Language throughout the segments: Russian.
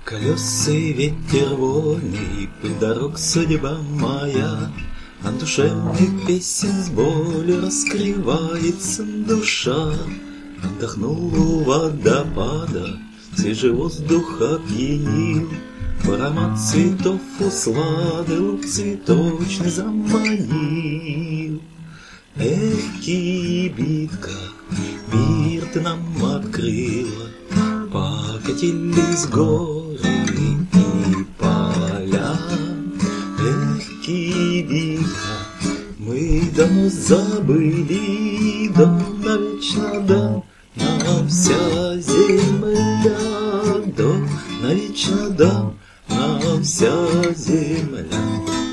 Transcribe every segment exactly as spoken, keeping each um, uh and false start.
Колесы, ветер вольный, пыль дорог, судьба моя. От душевных песен с болью раскрывается душа. Отдохнул у водопада, свежий воздух опьянил. Аромат цветов усладил, цветочный заманил. Эх, кибитка, мир ты нам открыла. Покатились горы и поля. Эх, кибитка, мы давно забыли, дом навечно дом нам вся земля. Дом навечно дом нам вся земля.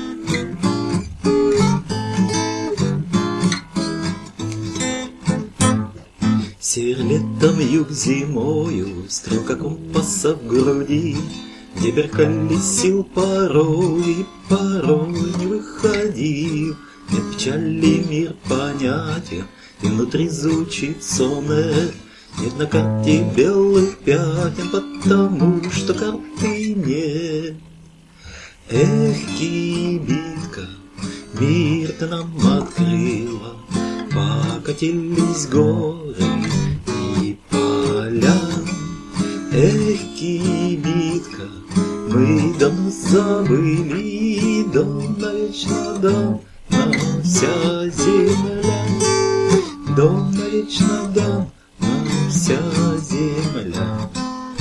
Север летом, юг зимою, стрелка компаса в груди, где переколесил порой и порой не выходил. Нет печали, мир понятен, и внутри звучит сонет. Нет на карте белых пятен, потому что карты нет. Эх, кибитка, мир ты нам открыла. Покатились горы и поля. Эх, кибитка, мы давно забыли, дом навечно дом нам вся земля. Дом навечно дом нам вся земля.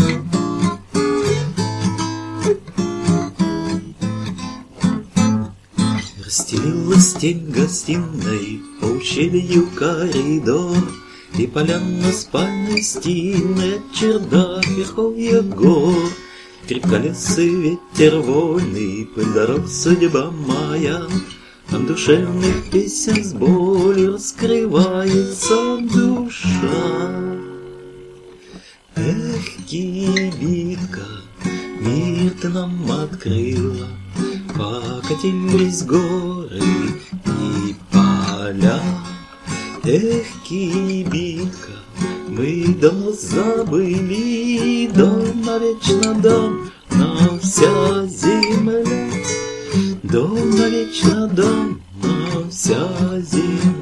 Расстелилась тень гостиной, по ущелью коридор, и поляна спальной стены, чердак верховья гор. Крик колес и ветер вольный, пыль дорог, судьба моя. От душевных песен с болью раскрывается душа. Эх, кибитка, мир ты нам открыла. Покатились горы и поля. Эх, кибитка, мы давно забыли, дом навечно дом нам вся земля. Дом навечно дом нам вся земля.